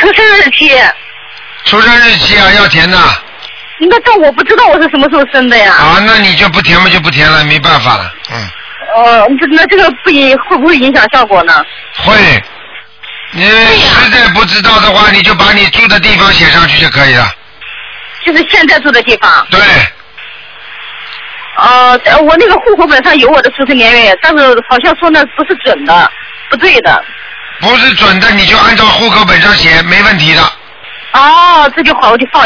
出生日期。 出生日期啊，要填的。 那这我不知道我是什么时候生的呀。 啊，那你就不填嘛，就不填了，没办法了， 那这个会不会影响效果呢？ 会。你实在不知道的话，你就把你住的地方写上去就可以了。 就是现在住的地方。 对。 我那个户口本上有我的出生年月，但是好像说那不是准的，不对的。 不是准的，你就按照户口本上写，没问题的。 这就好，我就放